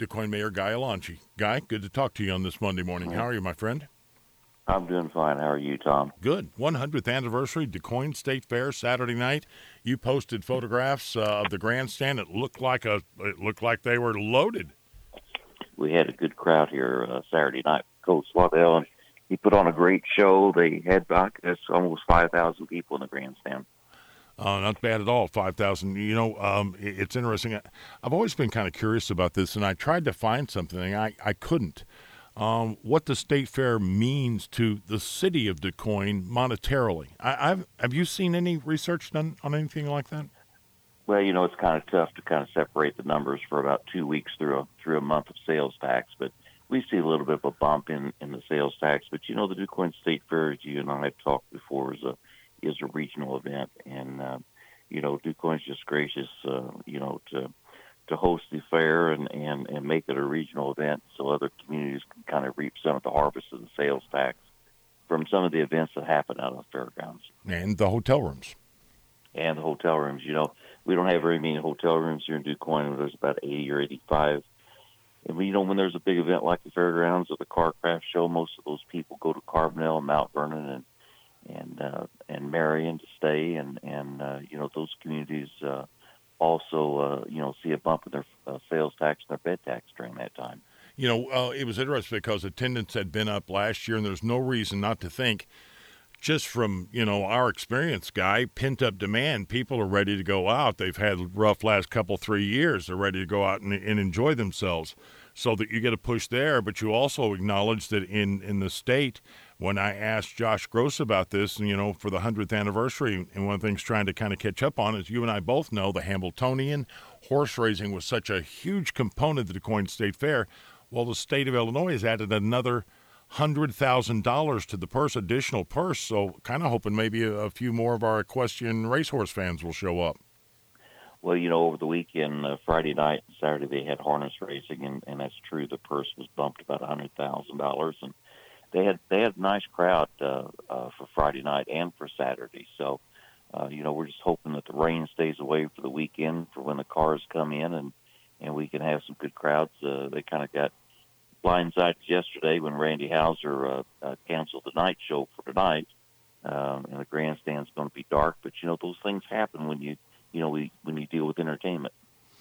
DuQuoin Mayor Guy Alonchi. Guy, good to talk to you on this Monday morning. How are you, my friend? I'm doing fine. How are you, Tom? Good. 100th anniversary, DuQuoin State Fair, Saturday night. You posted photographs of the grandstand. It looked like they were loaded. We had a good crowd here Saturday night. Coach Waddell, and he put on a great show. They had, I guess, almost 5,000 people in the grandstand. Not bad at all, 5,000. It's interesting. I've always been kind of curious about this, and I tried to find something. I couldn't. What the State Fair means to the city of DuQuoin monetarily. Have you seen any research done on anything like that? Well, it's kind of tough to kind of separate the numbers for about 2 weeks through a month of sales tax, but we see a little bit of a bump in the sales tax. But the DuQuoin State Fair, as you and I have talked before, is a regional event, and DuQuoin's just gracious, to host the fair and make it a regional event so other communities can kind of reap some of the harvest of the sales tax from some of the events that happen out of the fairgrounds. And the hotel rooms. And the hotel rooms. We don't have very many hotel rooms here in DuQuoin. There's about 80 or 85. And when there's a big event like the fairgrounds or the car craft show, most of those people go to Carbondale and Mount Vernon and Marion to stay, and those communities also see a bump in their sales tax and their bed tax during that time. It was interesting because attendance had been up last year, and there's no reason not to think, just from our experience, Guy, pent up demand. People are ready to go out. They've had rough last 3 years. They're ready to go out and enjoy themselves. So that you get a push there, but you also acknowledge that in the state. When I asked Josh Gross about this, for the 100th anniversary, and one of the things trying to kind of catch up on is you and I both know the Hambletonian horse racing was such a huge component of the DuQuoin State Fair. Well, the state of Illinois has added another $100,000 to the additional purse. So kind of hoping maybe a few more of our equestrian racehorse fans will show up. Well, over the weekend, Friday night and Saturday, they had harness racing, and that's true. The purse was bumped about $100,000, and they had a nice crowd for Friday night and for Saturday. So, we're just hoping that the rain stays away for the weekend for when the cars come in, and we can have some good crowds. They kind of got blindsided yesterday when Randy Hauser canceled the night show for tonight, and the grandstand's going to be dark. But those things happen when you deal with entertainment.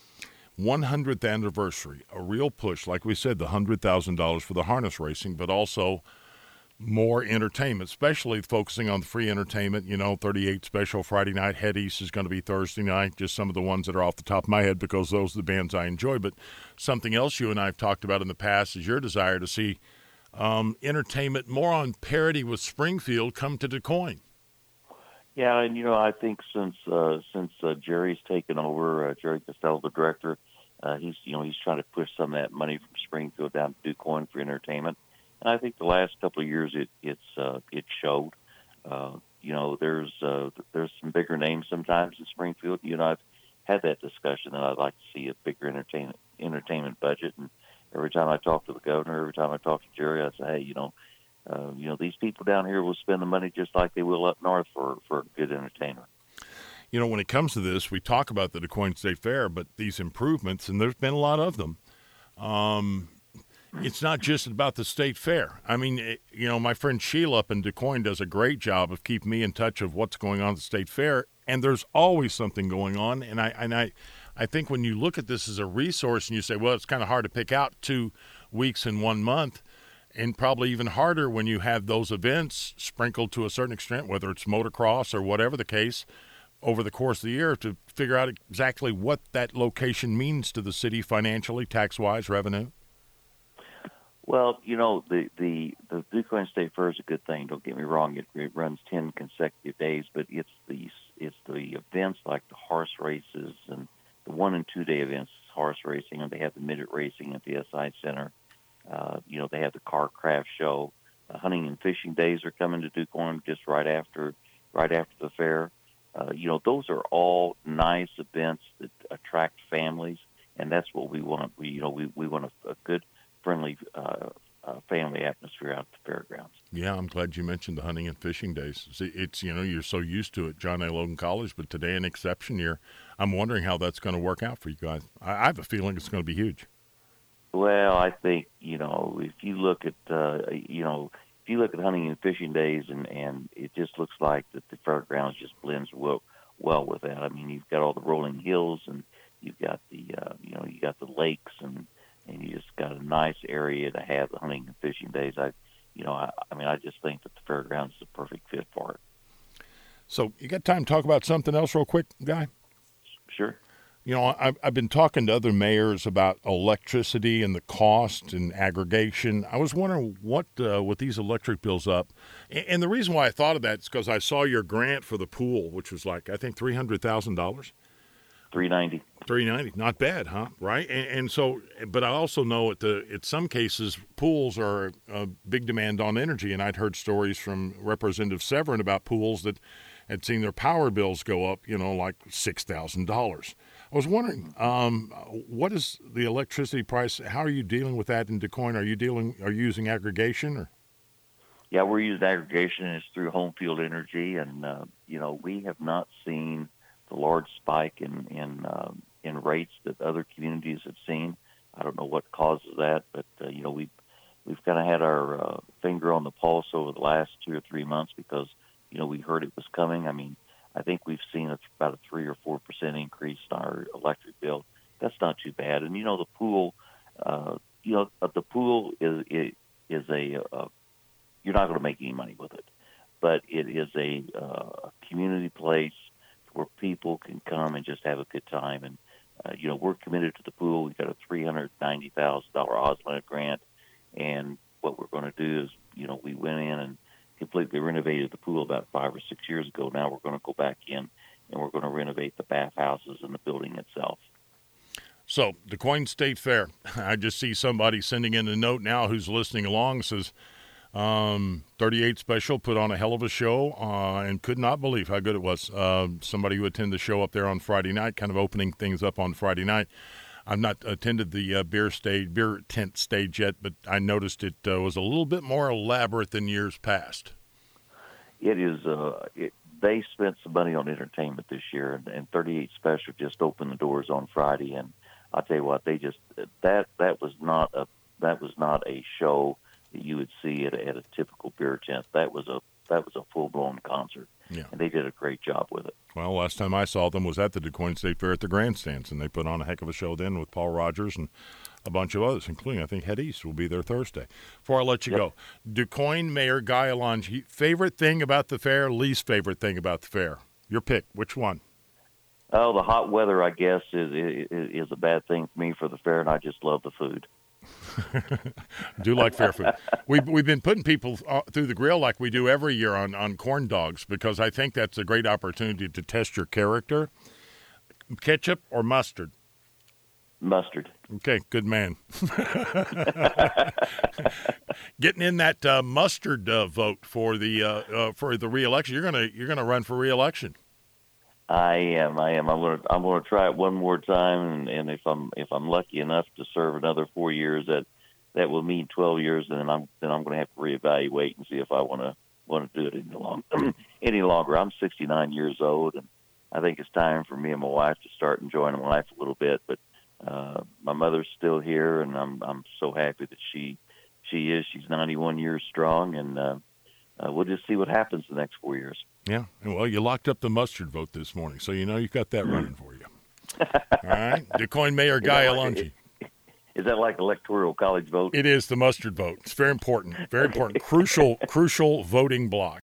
100th anniversary, a real push, like we said, the $100,000 for the harness racing, but also more entertainment, especially focusing on the free entertainment. 38 Special Friday night, Head East is going to be Thursday night, just some of the ones that are off the top of my head because those are the bands I enjoy. But something else you and I have talked about in the past is your desire to see entertainment more on parity with Springfield come to DuQuoin. Yeah, and I think since Jerry's taken over, Jerry Costello, the director, he's trying to push some of that money from Springfield down to DuQuoin for entertainment, and I think the last couple of years it showed. There's some bigger names sometimes in Springfield. I've had that discussion that I'd like to see a bigger entertainment budget, and every time I talk to the governor, every time I talk to Jerry, I say, hey, these people down here will spend the money just like they will up north for a good entertainer. When it comes to this, we talk about the DuQuoin State Fair, but these improvements, and there's been a lot of them, it's not just about the state fair. I mean, my friend Sheila up in DuQuoin does a great job of keeping me in touch of what's going on at the state fair, and there's always something going on. And I think when you look at this as a resource and you say, well, it's kind of hard to pick out 2 weeks in 1 month, and probably even harder when you have those events sprinkled to a certain extent, whether it's motocross or whatever the case, over the course of the year to figure out exactly what that location means to the city financially, tax-wise, revenue. Well, the DuQuoin State Fair is a good thing. Don't get me wrong; it runs 10 consecutive days, but it's the events like the horse races and the 1 and 2 day events, horse racing, and they have the midget racing at the SI Center. They have the car craft show. Hunting and fishing days are coming to DuQuoin just right after the fair. Those are all nice events that attract families, and that's what we want. We want a good, friendly family atmosphere out at the fairgrounds. Yeah, I'm glad you mentioned the hunting and fishing days. It's you're so used to it, John A. Logan College, but today an exception year. I'm wondering how that's going to work out for you guys. I have a feeling it's going to be huge. Well, I think if you look at if you look at hunting and fishing days, and it just looks like that the fairgrounds just blends well with that. I mean, you've got all the rolling hills, and you've got the you got the lakes, and you just got a nice area to have the hunting and fishing days. I mean, I just think that the fairgrounds is a perfect fit for it. So you got time to talk about something else real quick, Guy? Sure. I've been talking to other mayors about electricity and the cost and aggregation. I was wondering what with these electric bills up, and the reason why I thought of that is because I saw your grant for the pool, which was like I think $300,000. $390. $390, not bad, huh? Right, and so, but I also know at some cases pools are a big demand on energy, and I'd heard stories from Representative Severin about pools that had seen their power bills go up, like $6,000. I was wondering, what is the electricity price? How are you dealing with that in DuQuoin? Are you using aggregation or? Yeah, we're using aggregation, and it's through Home Field Energy, and we have not seen the large spike in rates that other communities have seen. I don't know what causes that, but we've kind of had our finger on the pulse over the last 2 or 3 months because we heard it was coming. I mean, I think we've seen about a 3 or 4% increase in our electric bill. That's not too bad. And the pool, the pool is a you're not going to make any money with it, but it is a community place where people can come and just have a good time. And we're committed to the pool. We've got a $390,000 OSLAD grant, and what we're going to do is, we went in and completely renovated the pool about 5 or 6 years ago. Now we're going to go back in and we're going to renovate the bathhouses and the building itself. So, DuQuoin State Fair. I just see somebody sending in a note now who's listening along, says 38 Special put on a hell of a show and could not believe how good it was. Somebody who attended the show up there on Friday night, kind of opening things up on Friday night. I've not attended the beer tent stage yet, but I noticed it was a little bit more elaborate than years past. It is. They spent some money on entertainment this year, and 38 Special just opened the doors on Friday. And I'll tell you what, they just that was not a show that you would see at a typical beer tent. That was a full-blown concert, yeah. And they did a great job with it. Well, last time I saw them was at the DuQuoin State Fair at the grandstands, and they put on a heck of a show then with Paul Rogers and a bunch of others, including, I think, Head East will be there Thursday. Before I let you go, DuQuoin Mayor Guy Alongi, favorite thing about the fair, least favorite thing about the fair? Your pick. Which one? Oh, the hot weather, I guess, is a bad thing for me for the fair, and I just love the food. Do like fair food. We've been putting people through the grill like we do every year on corn dogs because I think that's a great opportunity to test your character. Ketchup or mustard? Mustard. Okay, good man. Getting in that mustard vote for the re-election. You're gonna run for re-election. I am. I'm going to try it one more time, and if I'm lucky enough to serve another 4 years, that will mean 12 years, and then I'm going to have to reevaluate and see if I want to do it any longer. I'm 69 years old, and I think it's time for me and my wife to start enjoying life a little bit. But my mother's still here, and I'm so happy that she is. She's 91 years strong, and we'll just see what happens the next 4 years. Yeah, well, you locked up the mustard vote this morning, so you've got that running for you. All right, DuQuoin Mayor Guy Alongi. Is that like electoral college vote? It is the mustard vote. It's very important, crucial voting block.